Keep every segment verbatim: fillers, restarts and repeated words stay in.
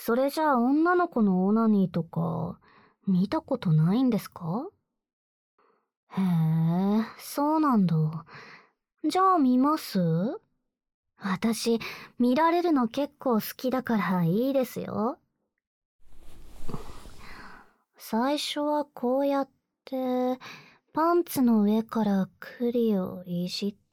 それじゃあ女の子のオナニーとか見たことないんですか？へえ、そうなんだ。じゃあ見ます？私、見られるの結構好きだからいいですよ。最初はこうやって、パンツの上からクリをいじって、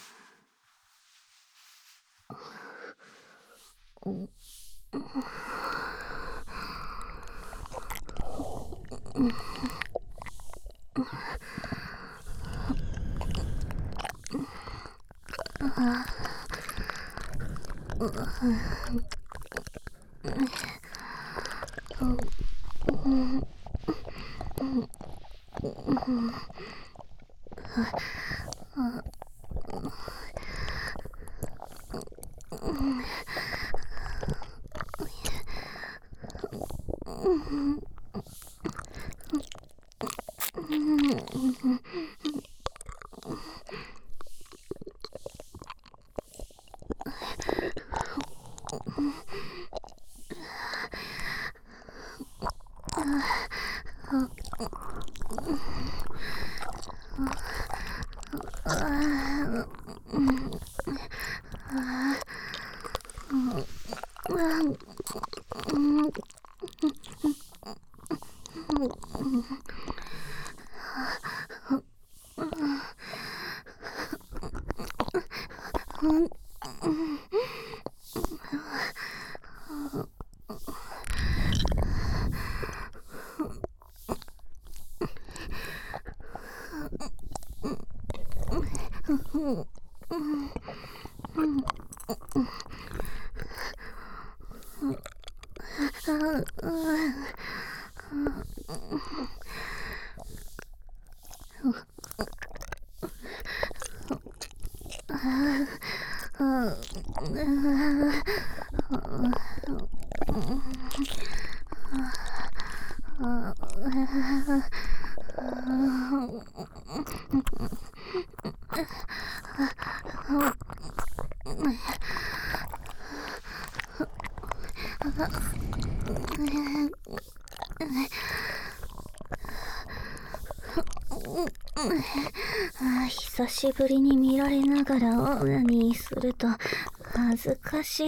久しぶりに見られながらオナニーすると恥ずかしい。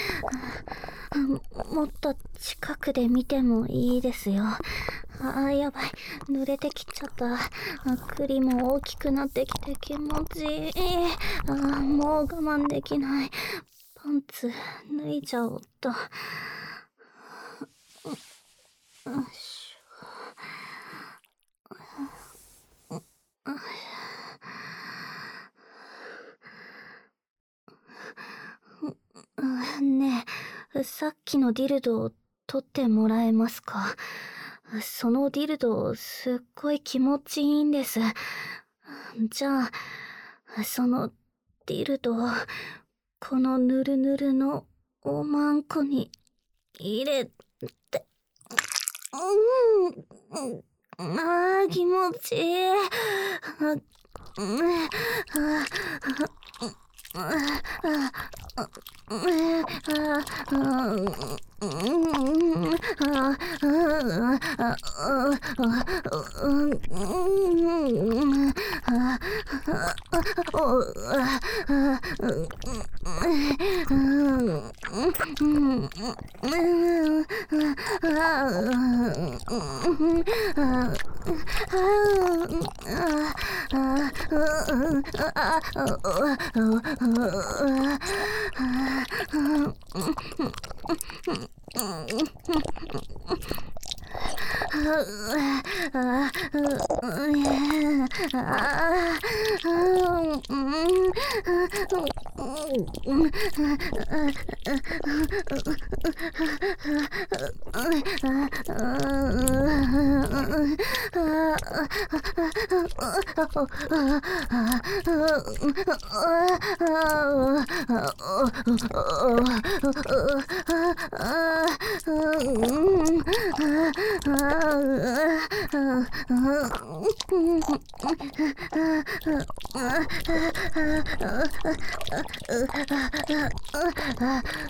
もっと近くで見てもいいですよ。あ、やばい、濡れてきちゃった。栗も大きくなってきて気持ちいい。あ、もう我慢できない。パンツ脱いじゃおうっと。よしょ。ねえ、さっきのディルドを取ってもらえますか？そのディルドすっごい気持ちいいんです。じゃあそのディルドをこのぬるぬるのおまんこに入れて、うん、あー気持ちいい。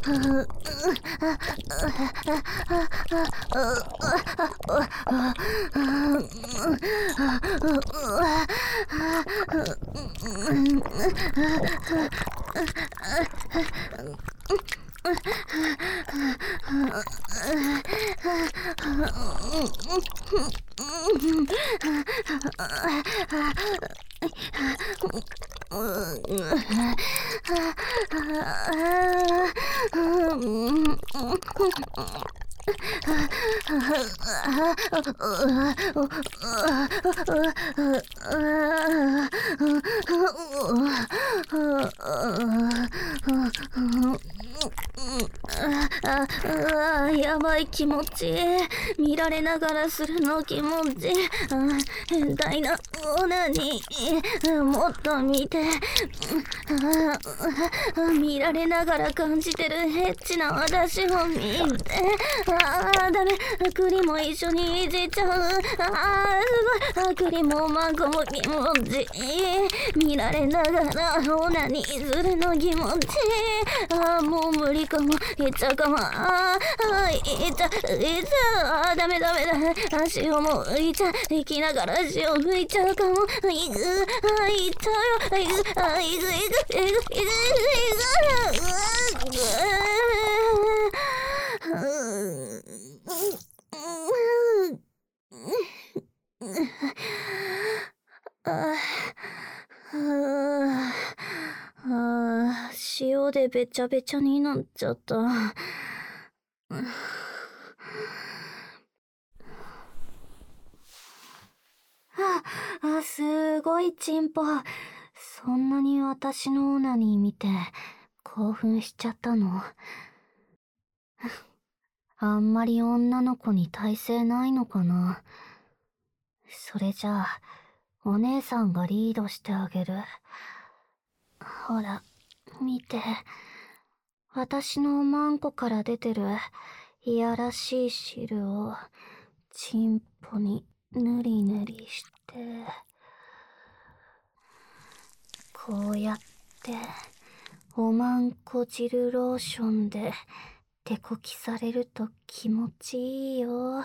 ああ、やばい気持ち。見られながらするの気持ち。あ、変態なオナニー。もっと見て。あ、見られながら感じてるヘッチな私を見て。ああ、ダメ。栗も一緒にいじっちゃう。ああ、すごい。栗もマンコも気持ちいい。見られながらオナニーするの気持ちいい。ああ、もう無理かも。いっちゃうかも。ああ、いっちゃ、いっちゃう。あ、ダメダメだ。足をもういっちゃ、行きながら足を拭いちゃうかも。いく、あ、いっちゃうよ。いく、あ、いく、いく、いく、いく、いく、いく、あ、塩でべちゃべちゃになっちゃった。あ、すごいチンポ。そんなに私のオナニー見て興奮しちゃったの？あんまり女の子に耐性ないのかな。それじゃあお姉さんがリードしてあげる。ほら見て、私のマンコから出てるいやらしい汁をチンポにぬりぬりして、こうやっておまんこ汁ローションで手こきされると気持ちいいよ。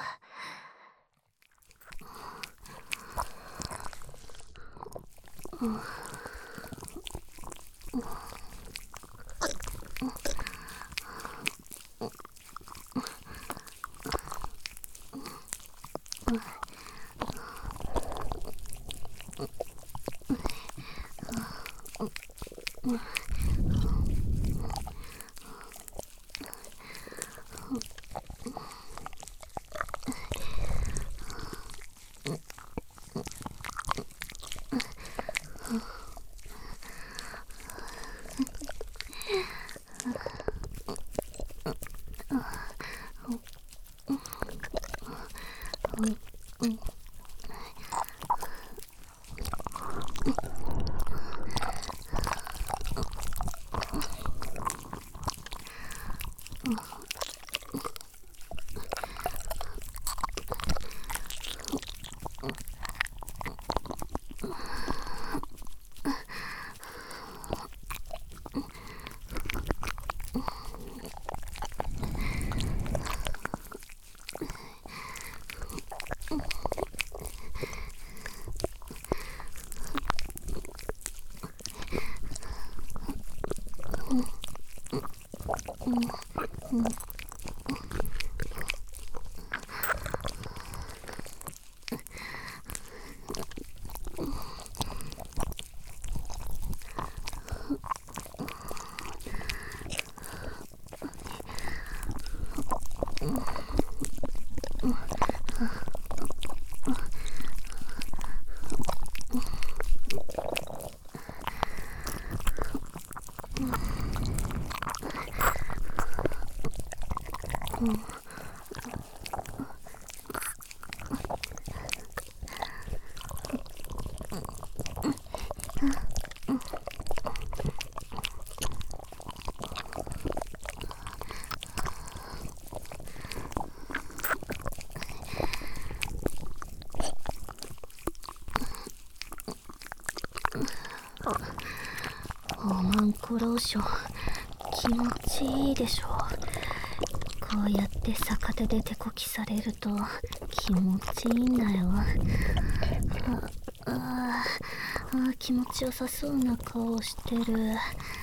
おまんこローション気持ちいいでしょ。こうやって逆手で手こきされると気持ちいいんだよ。あああ、気持ちよさそうな顔してる。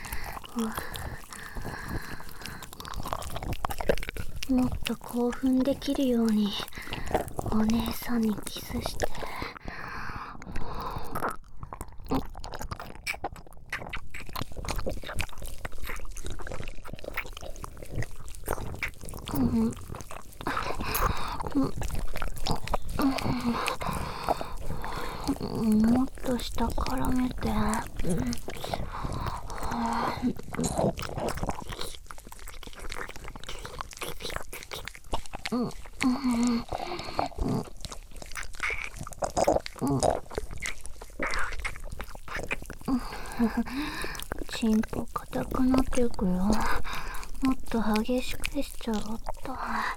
もっと興奮できるようにお姉さんにキスして。うん、うんうん、もっと下絡めて。うんうんうんうん、チンポ硬くなっていくよ。もっと激しくしちゃおっと。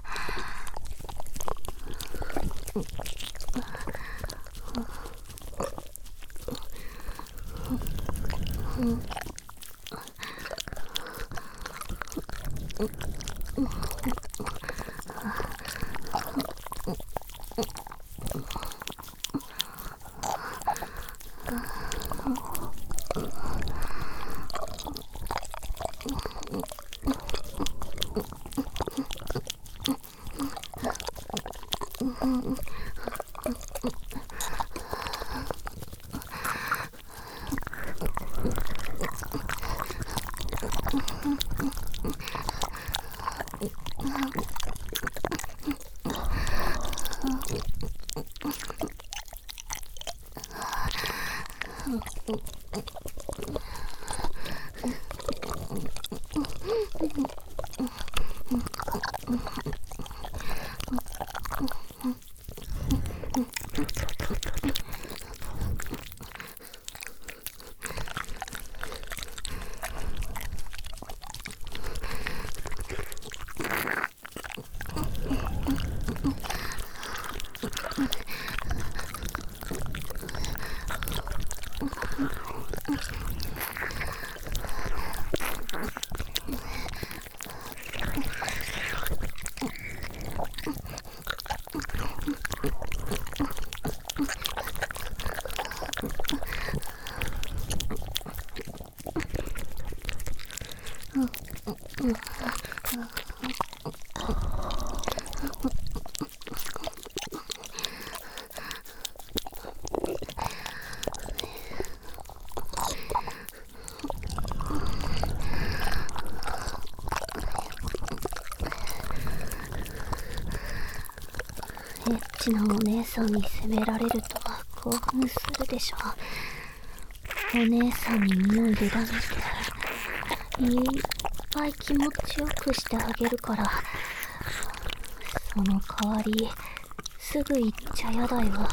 エッチなお姉さんに責められると興奮するでしょ。お姉さんに身を委ねていっぱい気持ちよくしてあげるから、その代わりすぐ行っちゃやだよ。いっ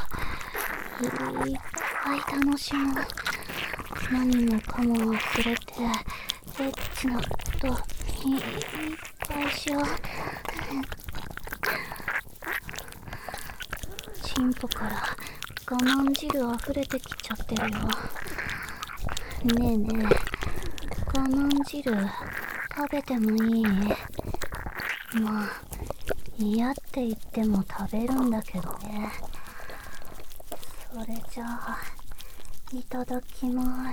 ぱい楽しもう。何もかも忘れてエッチなこといっぱいしよう。チンポから我慢汁溢れてきちゃってるよ。ねえねえ、我慢汁食べてもいい？まあ嫌って言っても食べるんだけどね。それじゃあいただきます。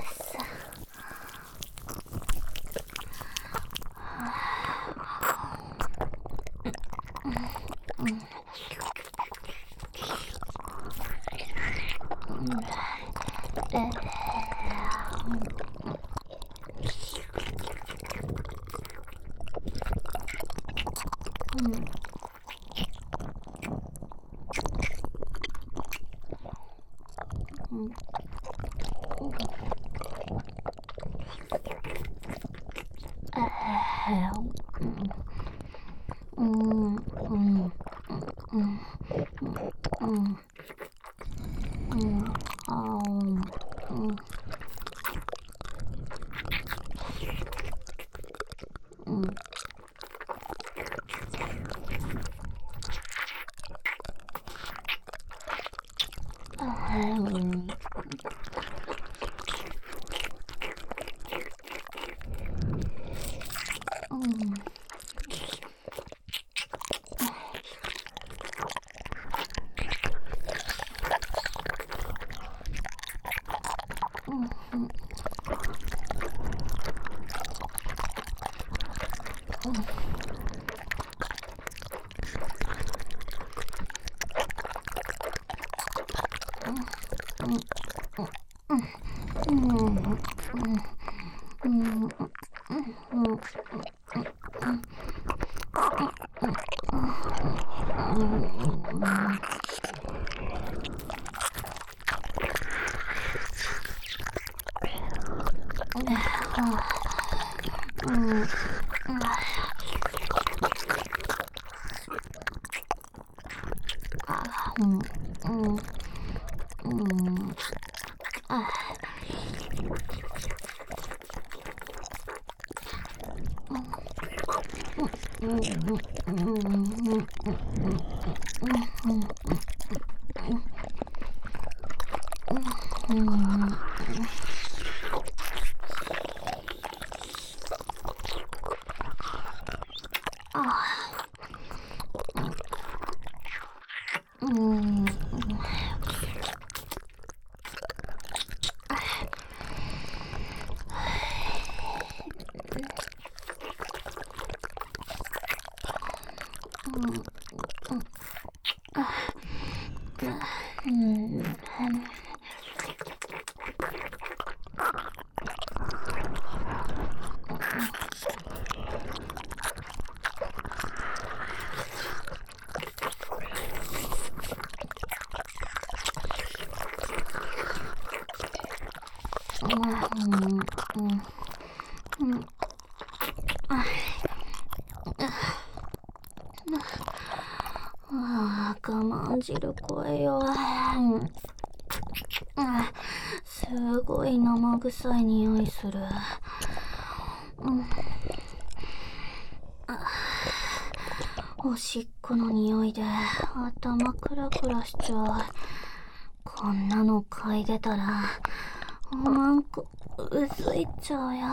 ああ、我慢汁声よ。すごい生臭い匂いする。おしっこの匂いで頭クラクラしちゃう。こんなの嗅いでたらおまんこうずいちゃうよ。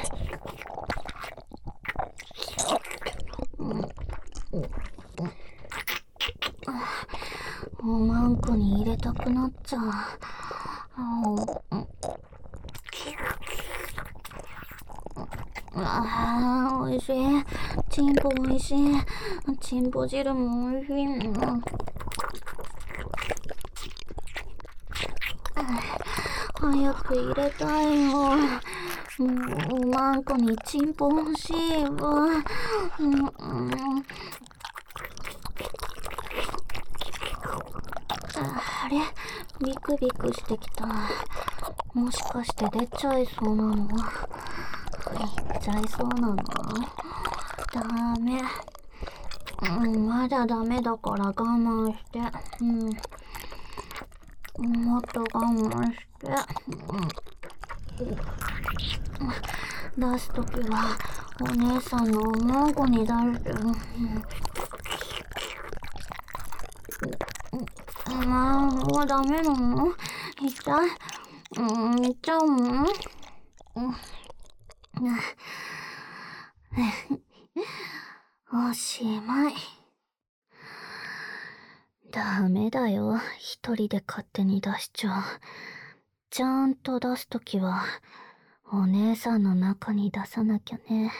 おまんこに入れたくなっちゃう。ああ、おいしい。チンポおいしい。チンポ汁もおいしい。早く入れたいよ。もうおまんこにチンポ欲しいわ。うんうん、あれ、ビクビクしてきた。もしかして出ちゃいそうなの？いっちゃいそうなの？ダメ。うん、まだダメだから我慢して。うん。もっと我慢して。うん、出すときはお姉さんのおまんこに出して。うん、まあ、もうダメなの？いっちゃう？うん、いっちゃうの？おしまい。ダメだよ、一人で勝手に出しちゃう。ちゃんと出すときはお姉さんの中に出さなきゃね。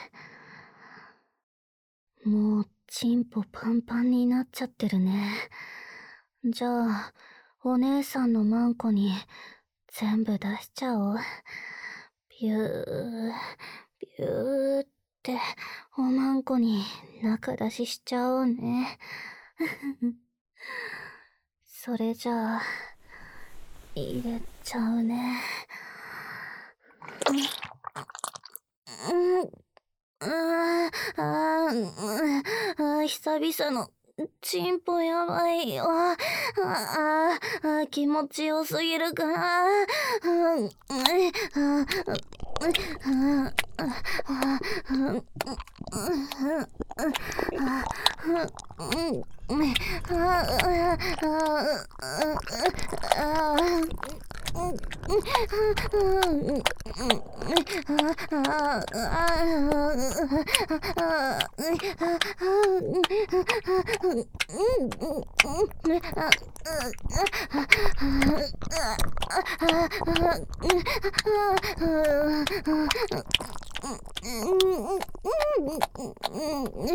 もうチンポパンパンになっちゃってるね。じゃあお姉さんのマンコに全部出しちゃおう。ビュービューっておまんこに中出ししちゃおうね。それじゃあ入れちゃうね。うんうんああ久々のチンポやばいよ。ああ気持ちよすぎるか。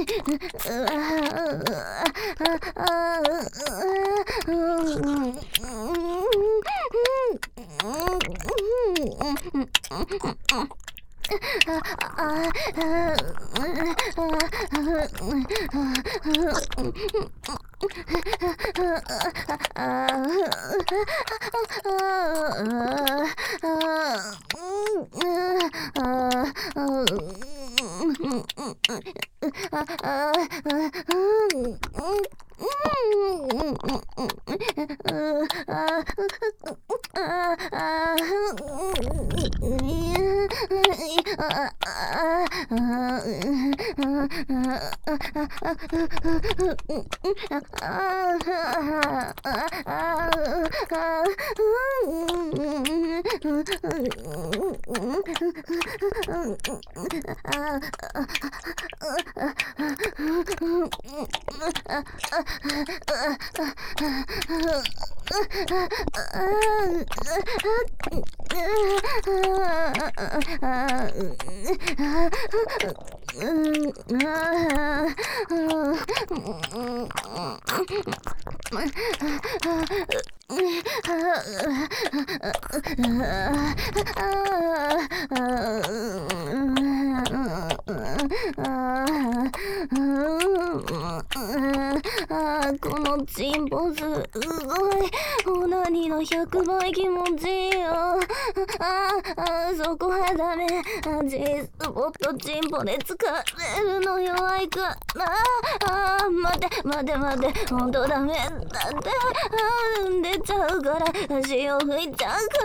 このチンポすごいオナニーのひゃくばい気持ちいいよ。ああ、そこはダメ。G スポットチンポで疲れるの弱いから。ああ、待て待て待て、ほんとダメだって。あ出ちゃうから潮吹いちゃうから。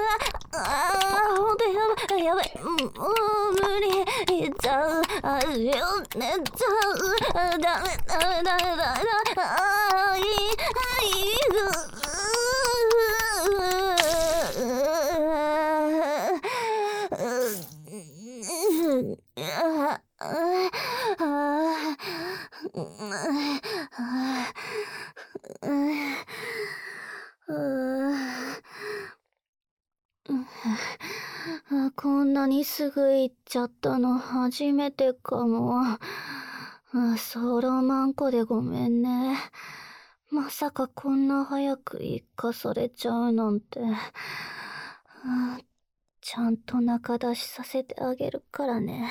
ああ、ほんとやばいやばい、もう無理、いっちゃう。あ潮寝ちゃう。ダメダメダメダメダメ。ああ、いいいいこんなにすぐ行っちゃったの初めてかも。ソロマンコでごめんね。まさかこんな早く一過されちゃうなんて。ちゃんと中出しさせてあげるからね。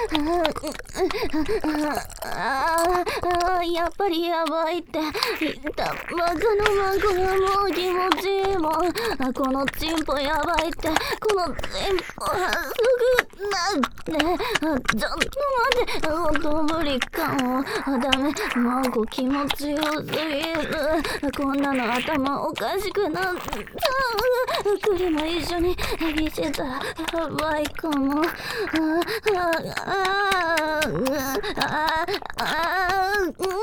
ああ、やっぱりやばいって。たバカのマンコがもう気持ちいいもん。あ、このチンポやばいって。このチンポはすぐなって。あ、ちょっと待って。ほんと無理かも。あ、ダメ。マンコ気持ちよすぎる。こんなの頭おかしくなった。クリも一緒に見せたらやばいかも。ああああああ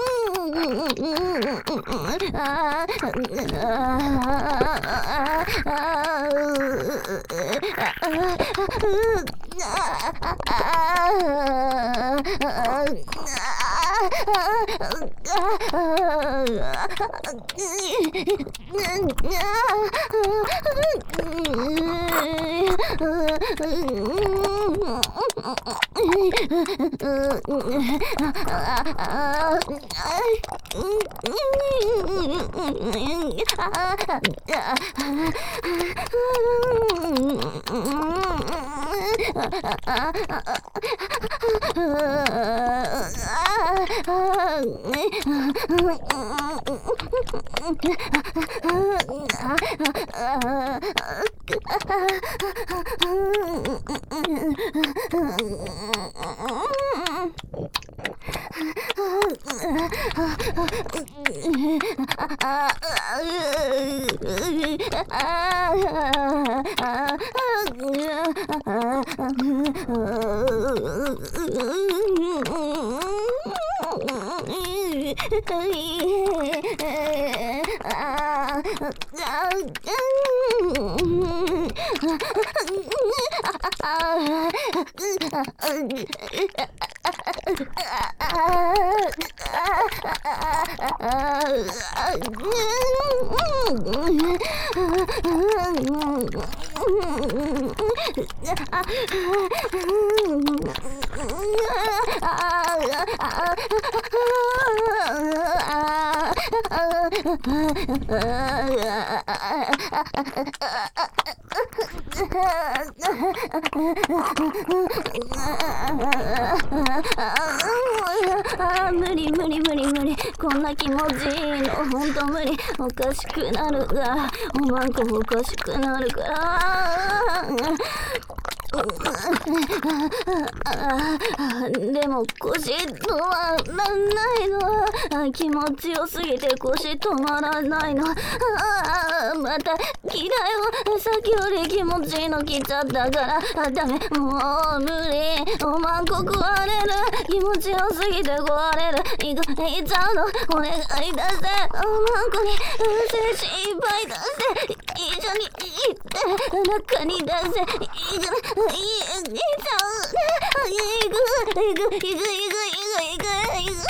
あ、無理無理無理無理。こんな気持ちいいのほんと無理。おかしくなるがおまんこおかしくなるからでも腰止まらないの。気持ちよすぎて腰止まらないの。あ、また気だよ。さっきより気持ちいいの来ちゃったから。あ、ダメ、もう無理。おまんこ壊れる。気持ちよすぎて壊れる。いく、いっちゃうの。お願い出せ。おまんこに精子いっぱい出して。一緒に行って中に出して。いく、いい、いっちゃう。いく、いく、いく、いく、いく、いく、いく、いく。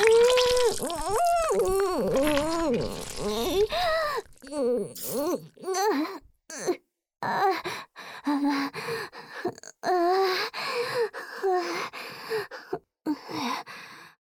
うん。